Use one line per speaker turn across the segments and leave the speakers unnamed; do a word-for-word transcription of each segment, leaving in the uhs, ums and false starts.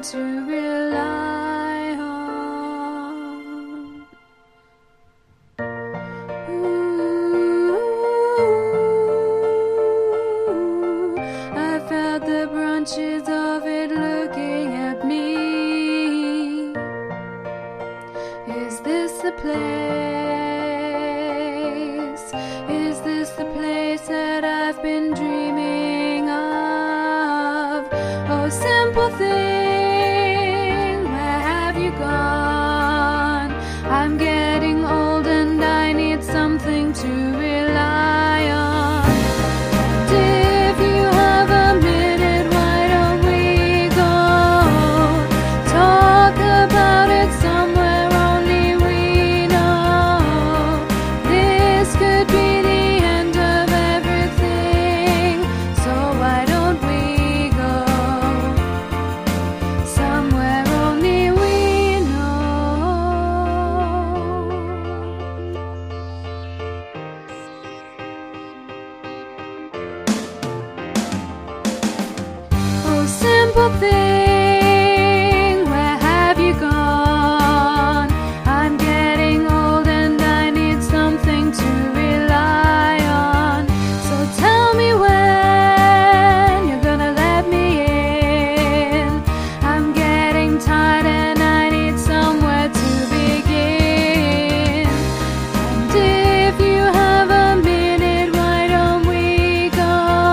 to rely on. Ooh, I felt the branches of it looking at me. Is this the place? Is this the place that I've been dreaming of? Oh, simple thing, where have you gone? I'm getting old and I need something to rely on. And if you have a minute, why don't we go talk about it somewhere only we know? This could be the end of everything, so why don't we go somewhere only we know? Oh, simple thing, where have you gone? I'm getting old and I need something to rely on. So tell me when you're gonna let me in. I'm getting tired and I need somewhere to begin. And if you have a minute, why don't we go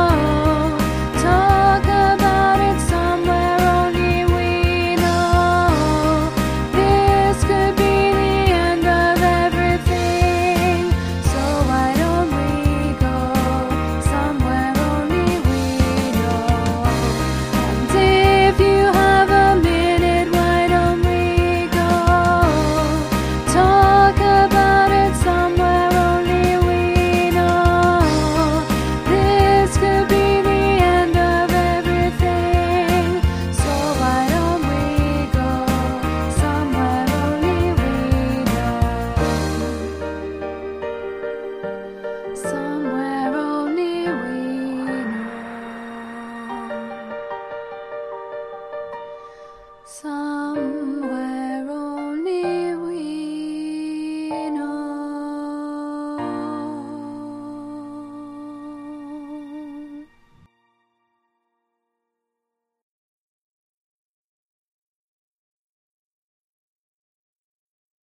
talk about it somewhere only we know? This could be the end of everything, so why don't we go somewhere only we know? And if you have a minute, why don't we go talk about it somewhere only we know? This could be the end of everything, so why don't we go somewhere only we know? Somewhere only we know. Somewhere